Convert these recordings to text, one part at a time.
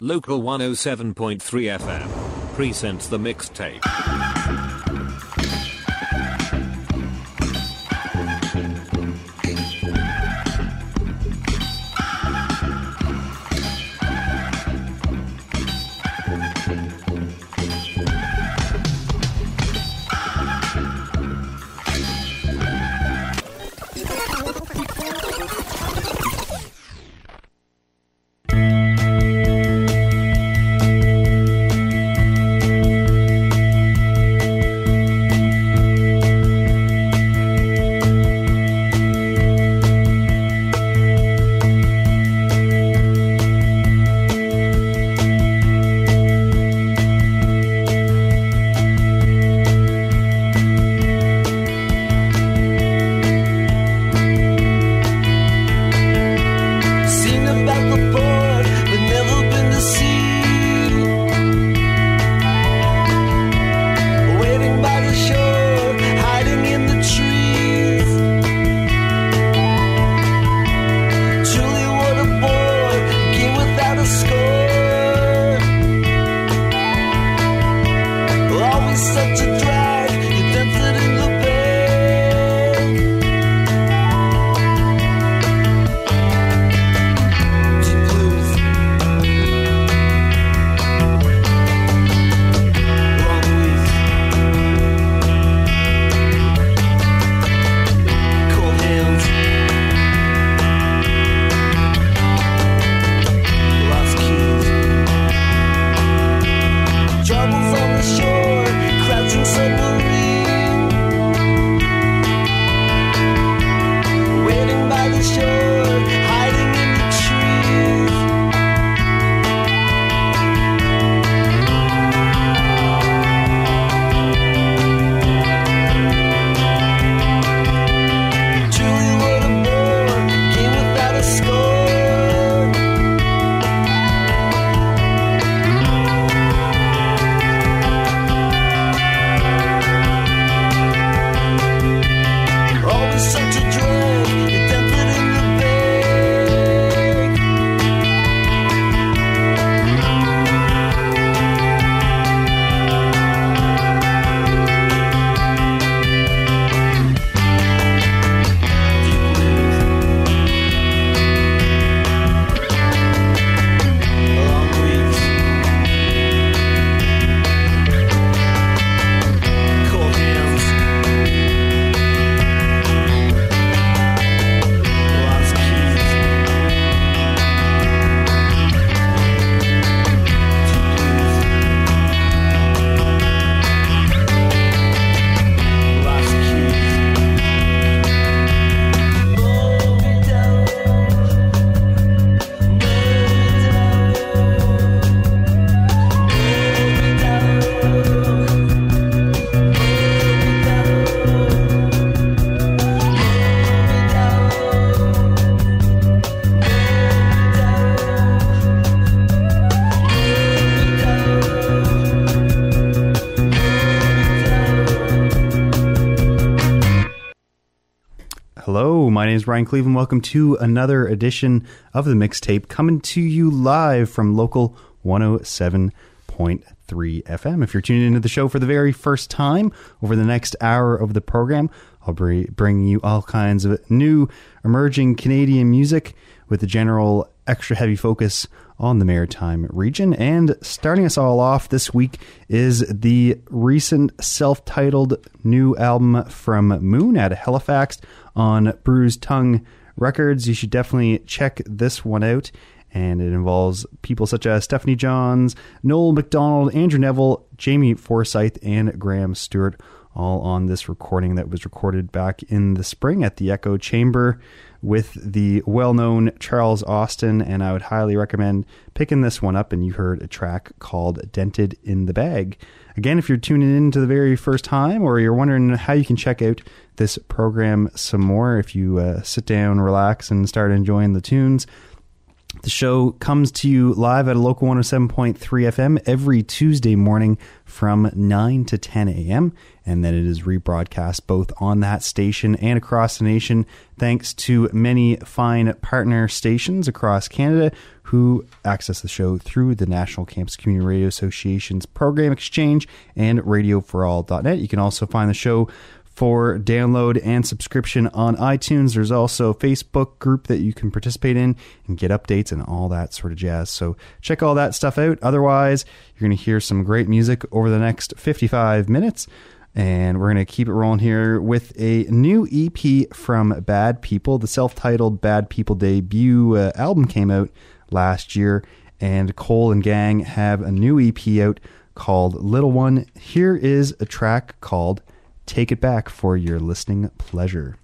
Local 107.3 FM presents the mixtape. My name is Brian Cleveland. Welcome to another edition of the mixtape, coming to you live from local 107.3 FM. If you're tuning into the show for the very first time, over the next hour of the program, I'll bring you all kinds of new emerging Canadian music with a general extra heavy focus on the Maritime region. And starting us all off this week is the recent self-titled new album from Moon out of Halifax on Bruised Tongue Records. You should definitely check this one out. And it involves people such as Stephanie Johns, Noel McDonald, Andrew Neville, Jamie Forsyth, and Graham Stewart, all on this recording that was recorded back in the spring at the Echo Chamber with the well-known Charles Austin. And I would highly recommend picking this one up. And you heard a track called Dented in the Bag. Again, if you're tuning in to the very first time, or you're wondering how you can check out this program some more, if you sit down, relax, and start enjoying the tunes, The show comes to you live at a local 107.3 FM every Tuesday morning from 9 to 10 a.m. And then it is rebroadcast both on that station and across the nation, thanks to many fine partner stations across Canada who access the show through the National Campus Community Radio Association's Program Exchange and radioforall.net. You can also find the show for download and subscription on iTunes. There's also a Facebook group that you can participate in and get updates and all that sort of jazz. So check all that stuff out. Otherwise, you're going to hear some great music over the next 55 minutes. And we're going to keep it rolling here with a new EP from Bad People. The self-titled Bad People debut album came out last year, and Cole and Gang have a new EP out called Little One. Here is a track called Take It Back for your listening pleasure.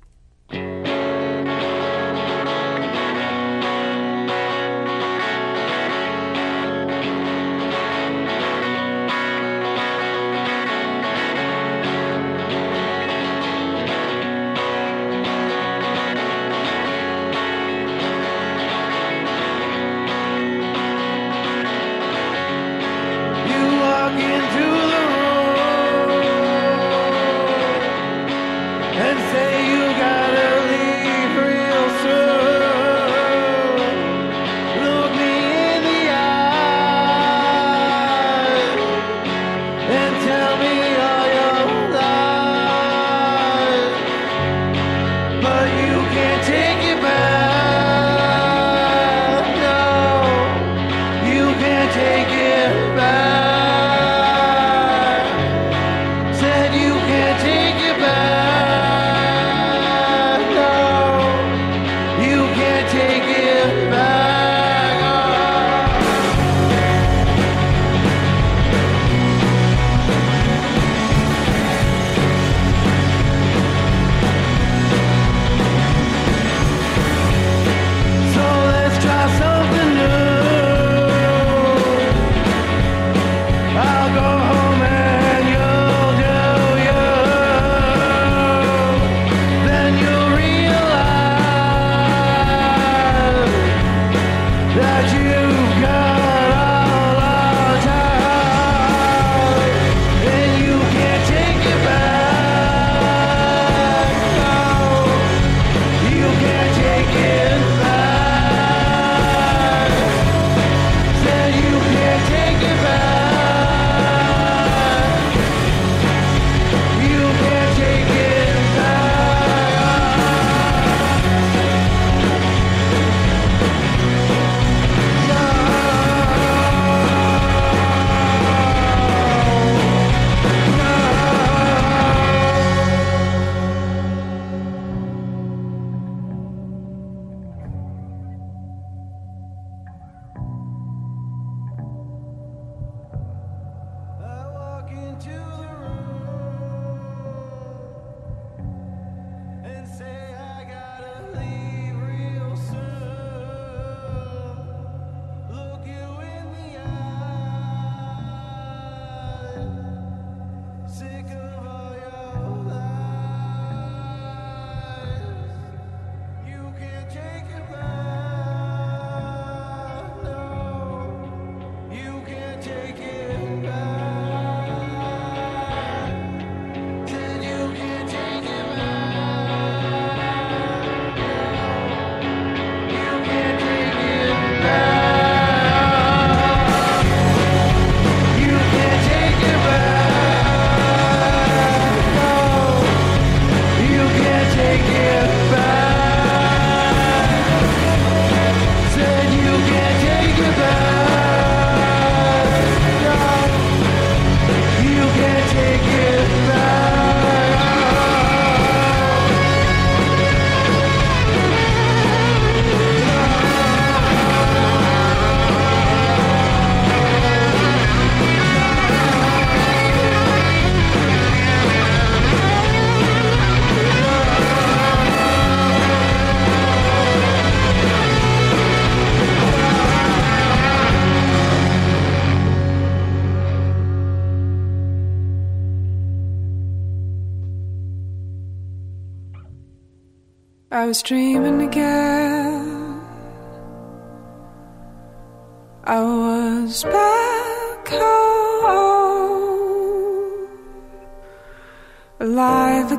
I was dreaming again alive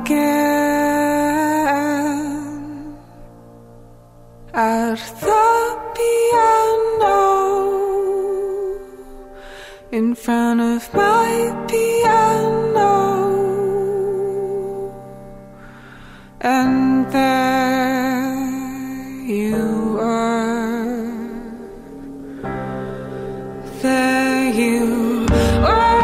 again at the piano, in front of my piano, and there you were, there you were.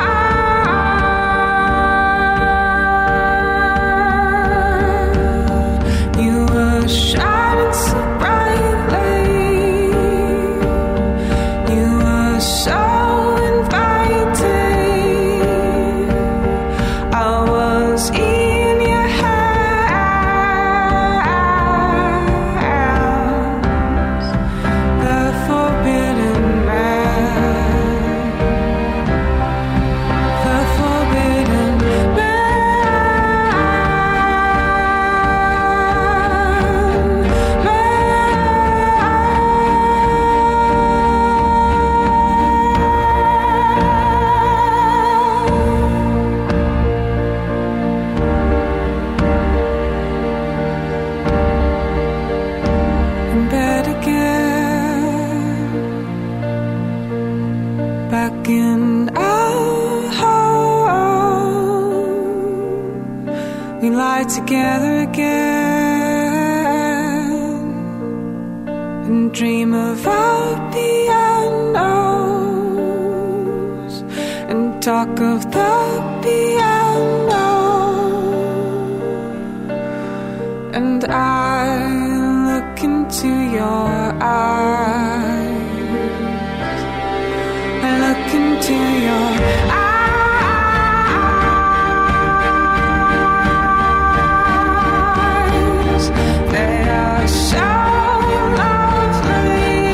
Shining so brightly, you were so inviting. I was in your hands, the forbidden man, the forbidden man. Back in our home, we lie together again and dream of our pianos and talk of the piano. And I look into your eyes, look into your eyes. They are so lovely.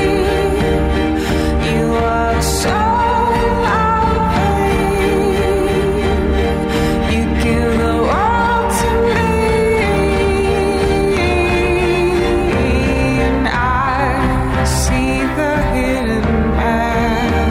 You are so lovely. You give the world to me, and I see the hidden man.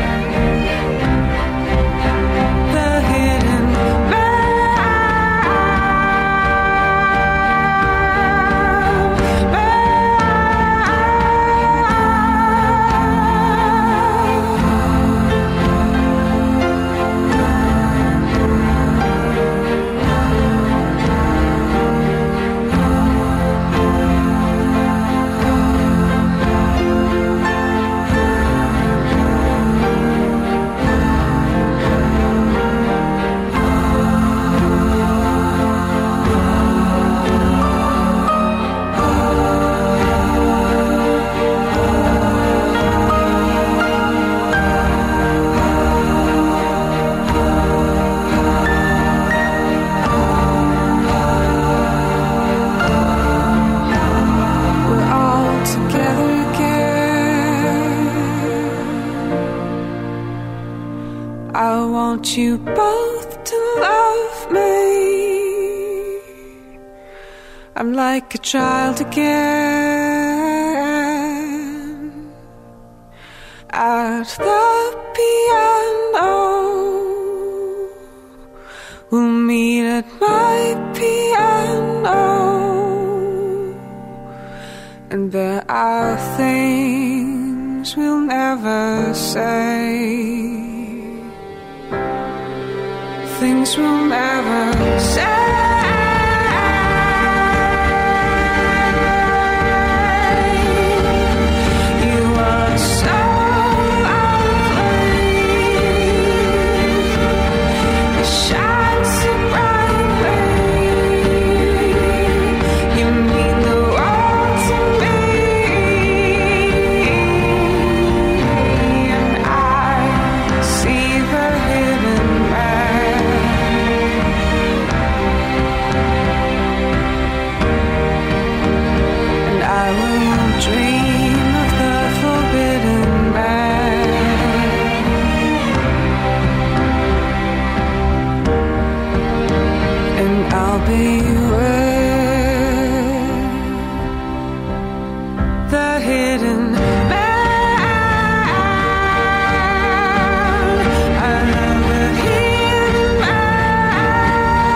I want you both to love me. I'm like a child again at the piano. We'll meet at my piano, and there are things we'll never say, things we'll never say. You are so lovely. You shine so brightly. You mean the world to me, and I see the hidden man. Dream of the forbidden man, and I'll be with the hidden man. I love the hidden man.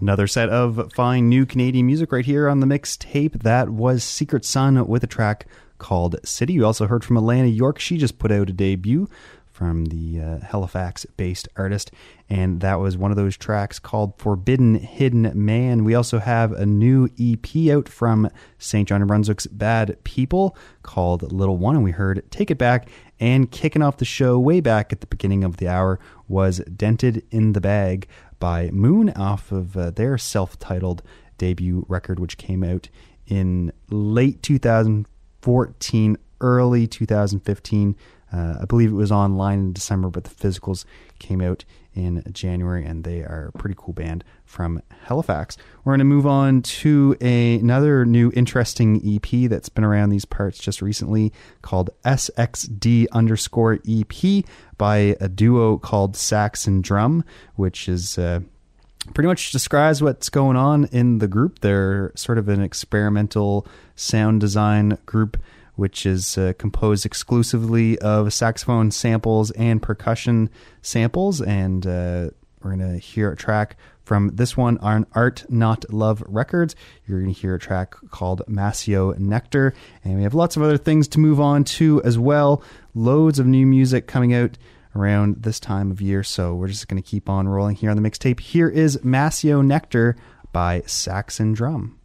Another set of fine new Canadian music right here on the mixtape. That was Secret Sun with a track called City. You also heard from Alana York. She just put out a debut from the Halifax-based artist, and that was one of those tracks called Forbidden Hidden Man. We also have a new EP out from St. John, New Brunswick's Bad People called Little One, and we heard Take It Back. And kicking off the show way back at the beginning of the hour was Dented in the Bag by Moon off of their self-titled debut record, which came out in late 2014, early 2015. I believe it was online in December, but the physicals came out in January, and they are a pretty cool band from Halifax. We're going to move on to another new interesting EP that's been around these parts just recently called SXD_EP by a duo called Saxon Drum, which is pretty much describes what's going on in the group. They're sort of an experimental sound design group which is composed exclusively of saxophone samples and percussion samples. And we're going to hear a track from this one on Art Not Love Records. You're going to hear a track called Masio Nectar. And we have lots of other things to move on to as well. Loads of new music coming out around this time of year. So we're just going to keep on rolling here on the mixtape. Here is Masio Nectar by Saxon Drum.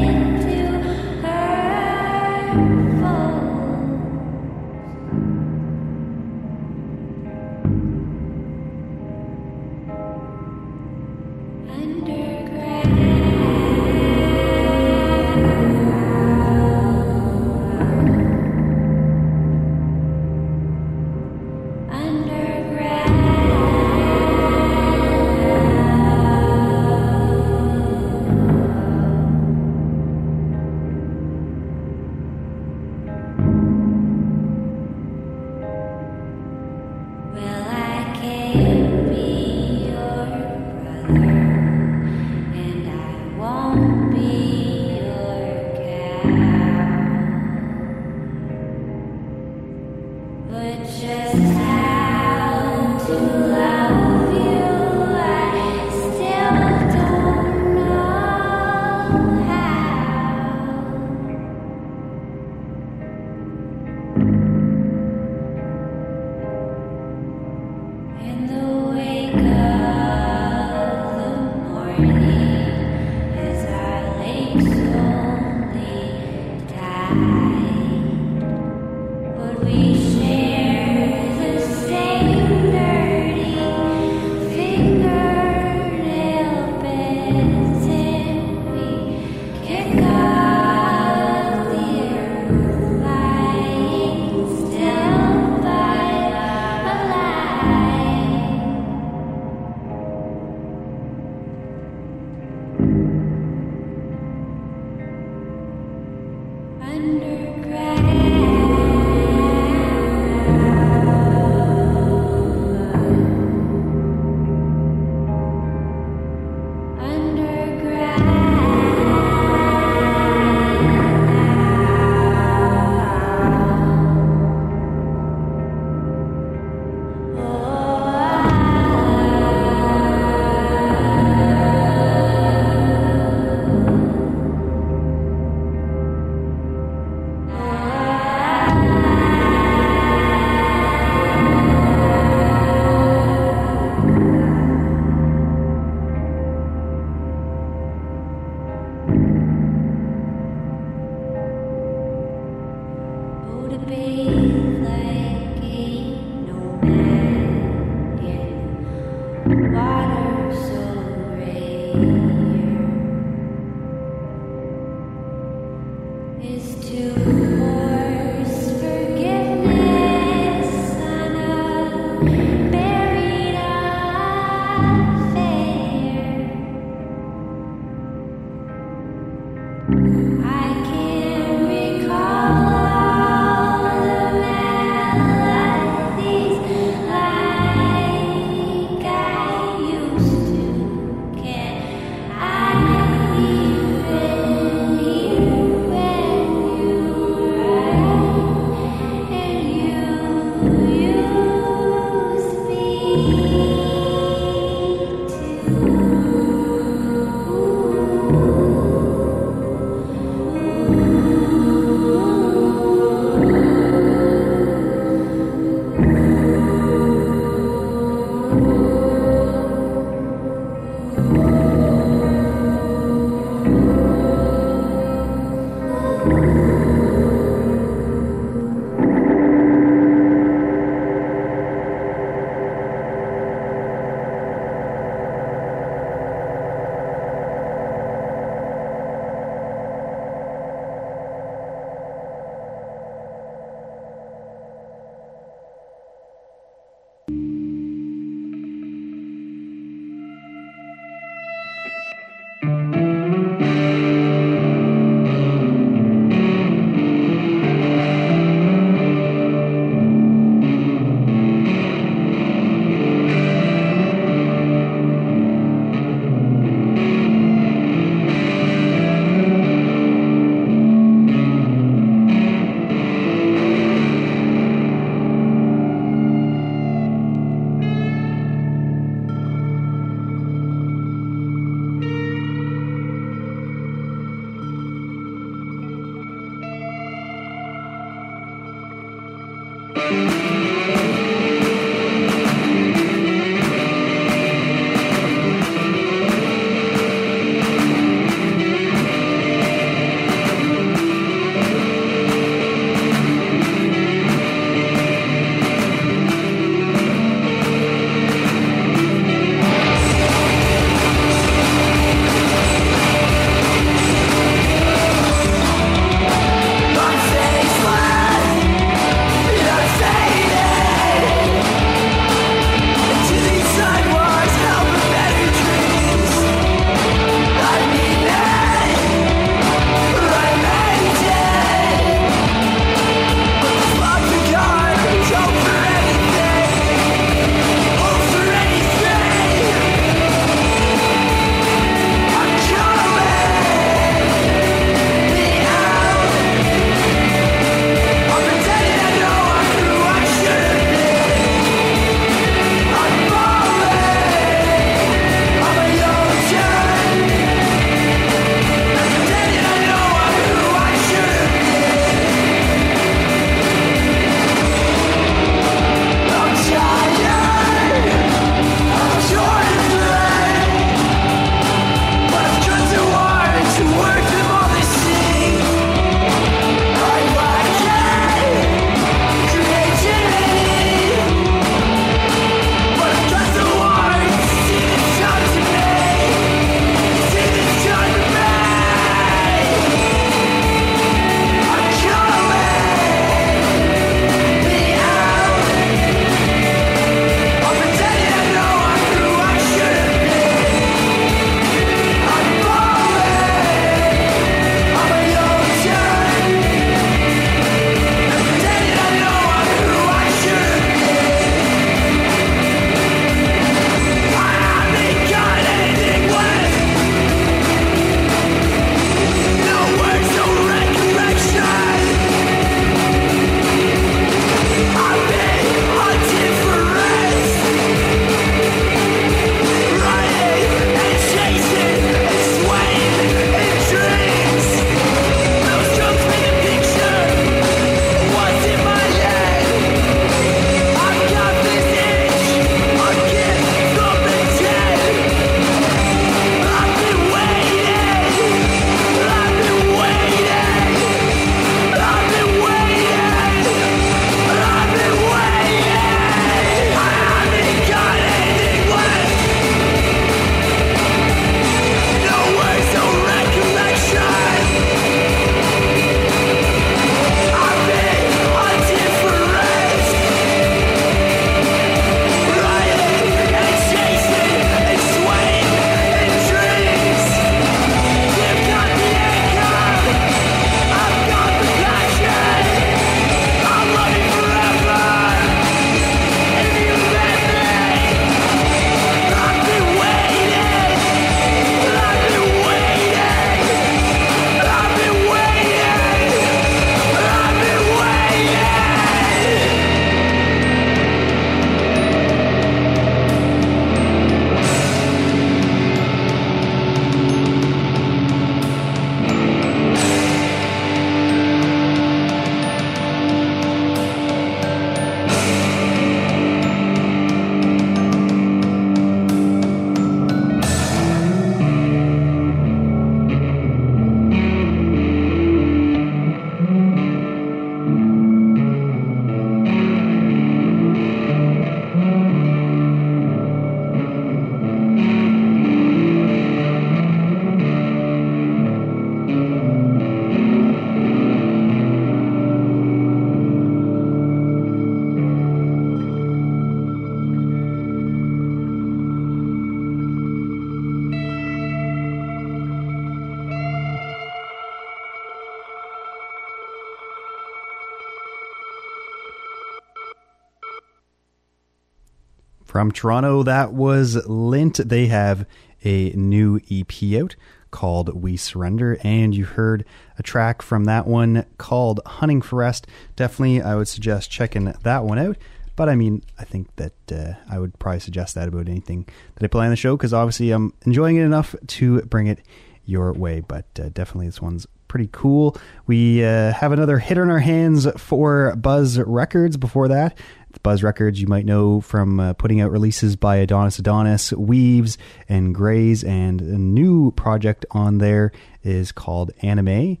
From Toronto, that was Lint. They have a new EP out called We Surrender, and you heard a track from that one called Hunting for Rest. Definitely, I would suggest checking that one out. But I mean, I think that I would probably suggest that about anything that I play on the show, because obviously I'm enjoying it enough to bring it your way. But definitely this one's pretty cool. We have another hit on our hands for Buzz Records. Before that, Buzz Records, you might know from putting out releases by Adonis, Weaves, and Grays, and a new project on there is called Anamai,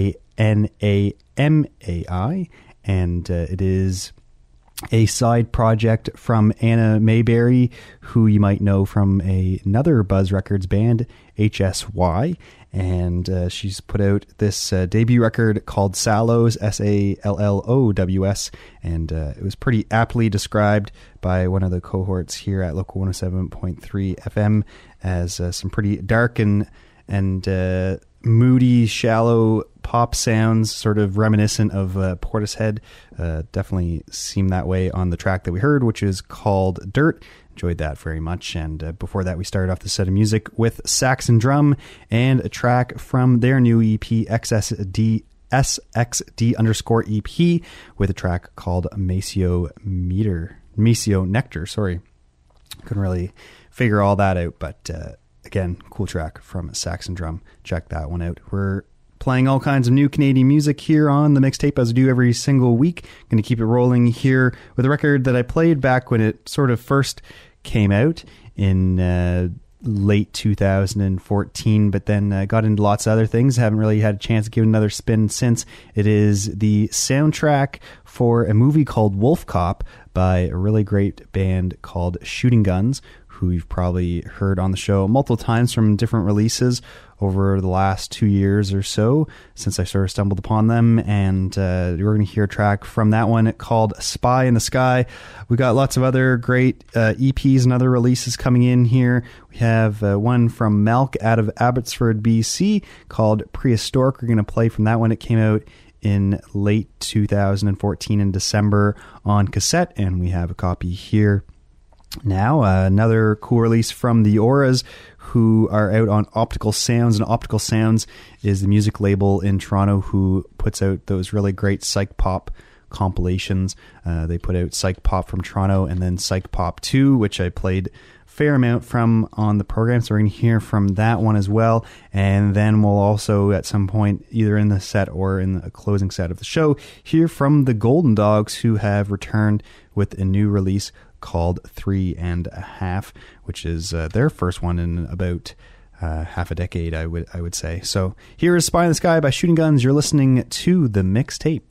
Anamai, and it is a side project from Anna Mayberry, who you might know from another Buzz Records band, HSY. And she's put out this debut record called Sallows, Sallows, and it was pretty aptly described by one of the cohorts here at Local 107.3 FM as some pretty dark and moody, shallow pop sounds, sort of reminiscent of Portishead. Definitely seemed that way on the track that we heard, which is called Dirt. Enjoyed that very much. And before that, we started off the set of music with Saxon Drum and a track from their new EP, SXD _EP, with a track called Maceo Nectar. Sorry, couldn't really figure all that out, but again, cool track from Saxon Drum. Check that one out. We're playing all kinds of new Canadian music here on the mixtape, as I do every single week. Going to keep it rolling here with a record that I played back when it sort of first came out in late 2014, but then got into lots of other things. Haven't really had a chance to give it another spin since. It is the soundtrack for a movie called Wolf Cop by a really great band called Shooting Guns, who you've probably heard on the show multiple times from different releases over the last 2 years or so since I sort of stumbled upon them. And we're going to hear a track from that one called Spy in the Sky. We got lots of other great EPs and other releases coming in here. We have one from Malk out of Abbotsford, BC called Prehistoric. We're going to play from that one. It came out in late 2014 in December on cassette, and we have a copy here now. Another cool release from the Auras, who are out on Optical Sounds, and Optical Sounds is the music label in Toronto who puts out those really great psych pop compilations. They put out Psych Pop from Toronto and then Psych Pop 2, which I played a fair amount from on the program, so we're going to hear from that one as well. And then we'll also at some point, either in the set or in the closing set of the show, hear from the Golden Dogs, who have returned with a new release called 3.5, which is their first one in about half a decade, I would say. So here is Spy in the Sky by Shooting Guns. You're listening to the mixtape.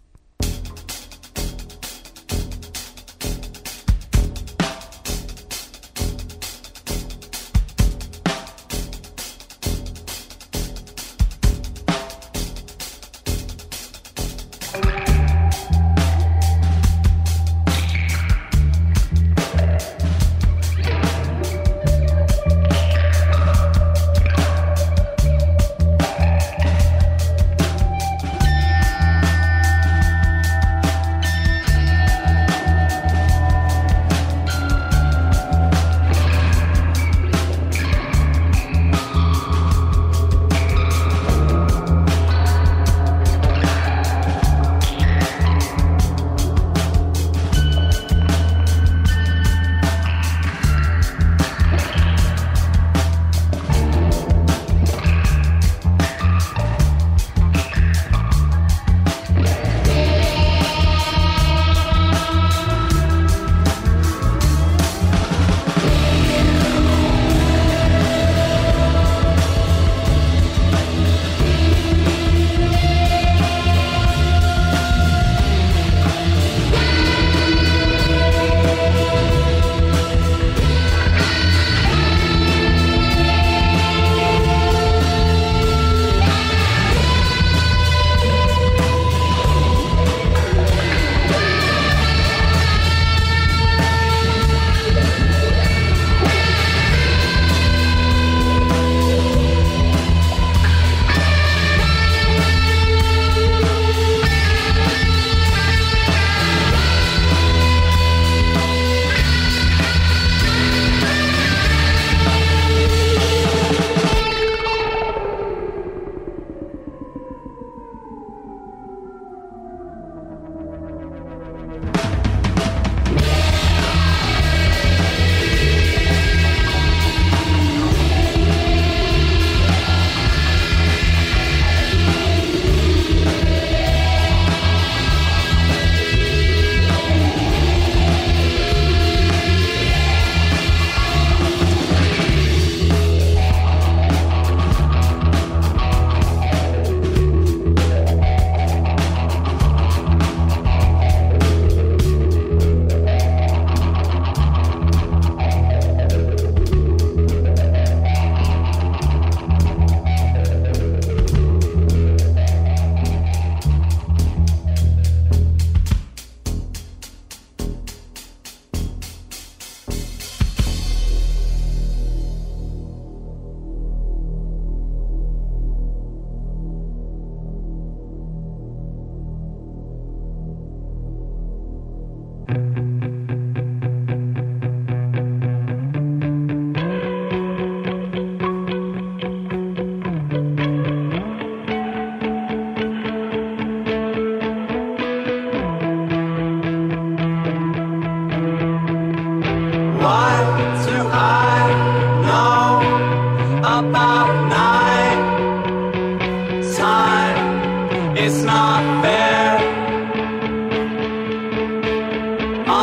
It's not fair.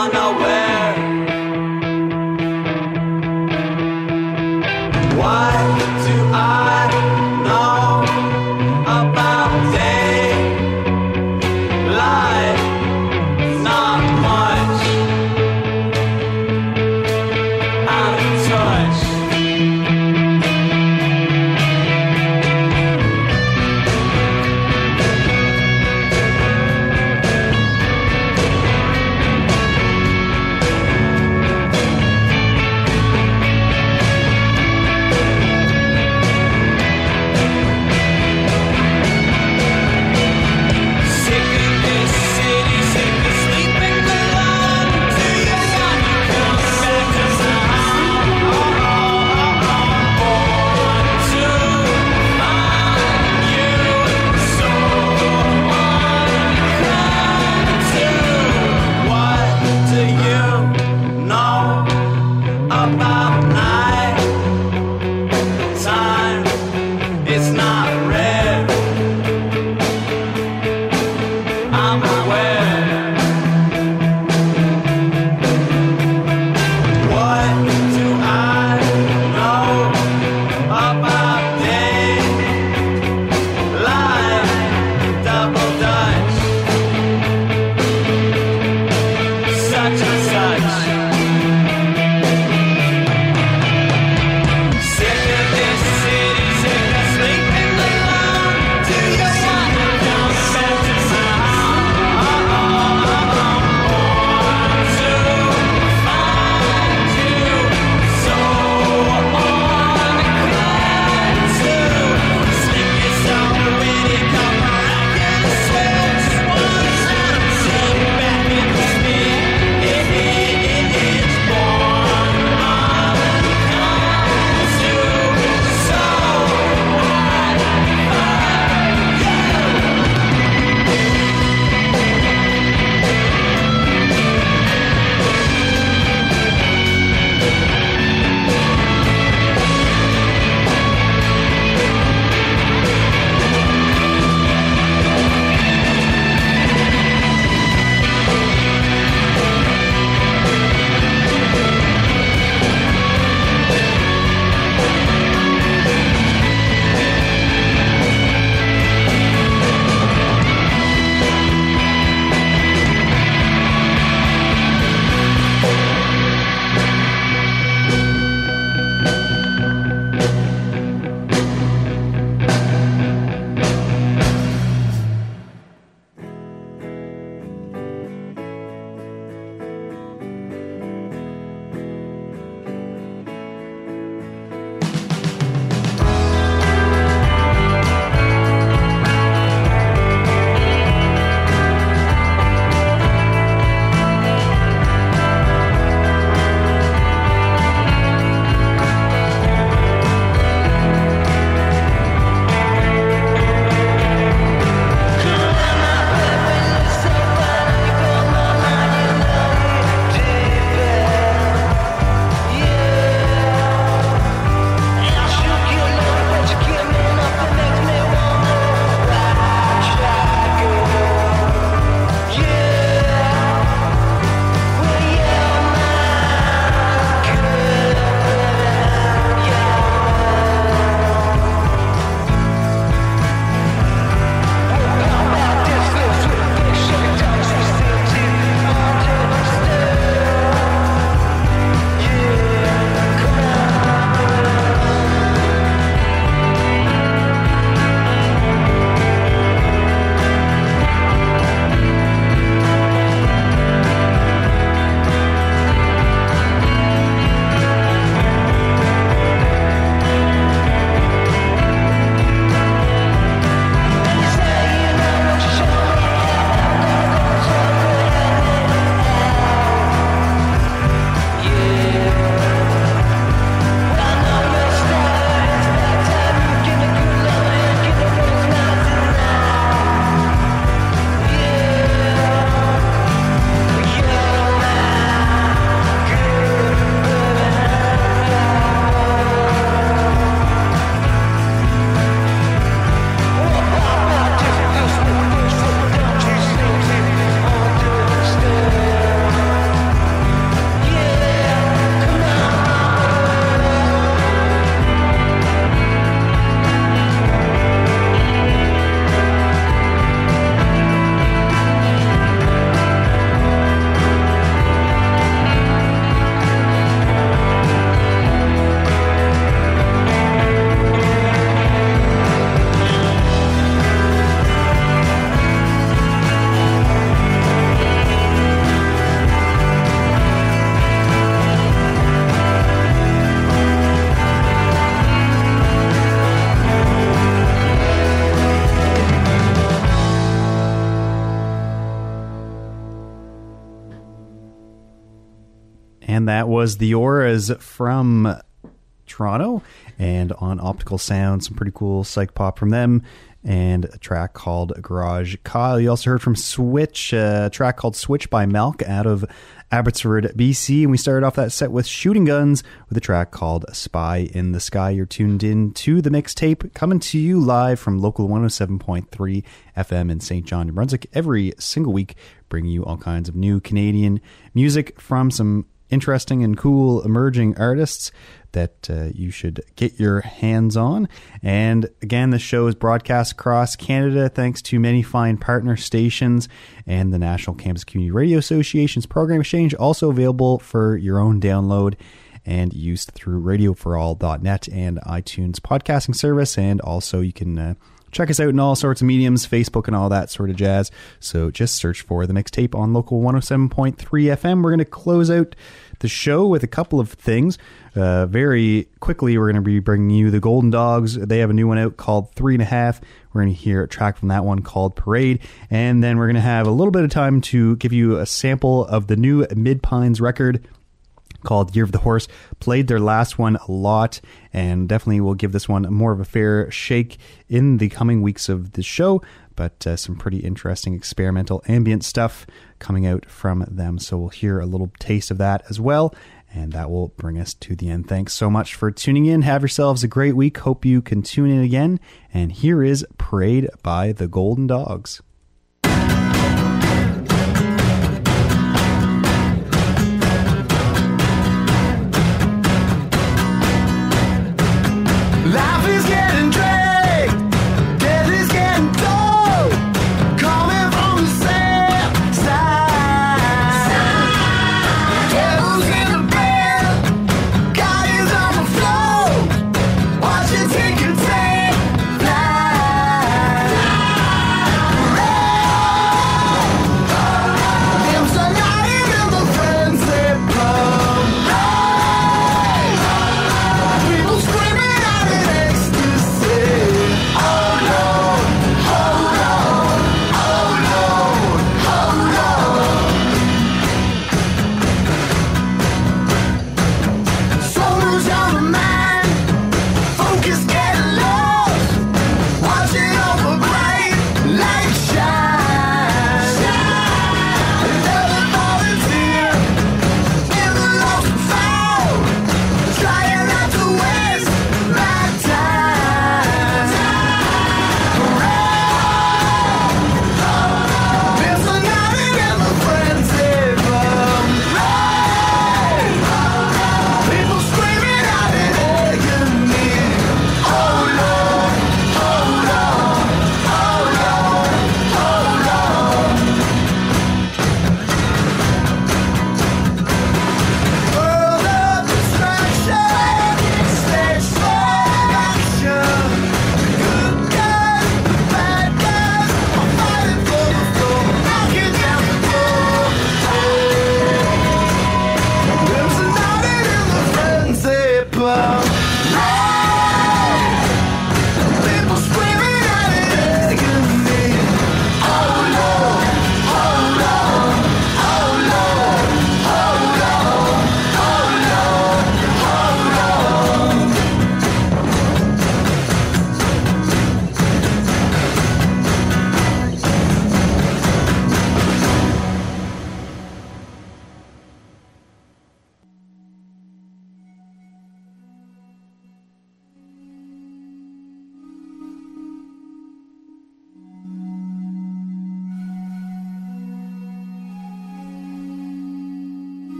And that was the Auras from Toronto, and on Optical Sound, some pretty cool psych pop from them, and a track called Garage Kyle. You also heard from Switch, a track called Switch by Malk out of Abbotsford, BC. And we started off that set with Shooting Guns with a track called Spy in the Sky. You're tuned in to the mixtape, coming to you live from local 107.3 FM in St. John, New Brunswick, every single week, bringing you all kinds of new Canadian music from some interesting and cool emerging artists that you should get your hands on. And again, the show is broadcast across Canada thanks to many fine partner stations and the National Campus Community Radio Association's Program Exchange, also available for your own download and used through radioforall.net and iTunes podcasting service. And also you can check us out in all sorts of mediums, Facebook and all that sort of jazz. So just search for the mixtape on local 107.3 FM. We're going to close out the show with a couple of things. Very quickly, we're going to be bringing you the Golden Dogs. They have a new one out called 3.5. We're going to hear a track from that one called Parade. And then we're going to have a little bit of time to give you a sample of the new Mid Pines record called Year of the Horse. Played their last one a lot, and definitely will give this one more of a fair shake in the coming weeks of the show. But some pretty interesting experimental ambient stuff coming out from them. So we'll hear a little taste of that as well. And that will bring us to the end. Thanks so much for tuning in. Have yourselves a great week. Hope you can tune in again. And here is Parade by the Golden Dogs.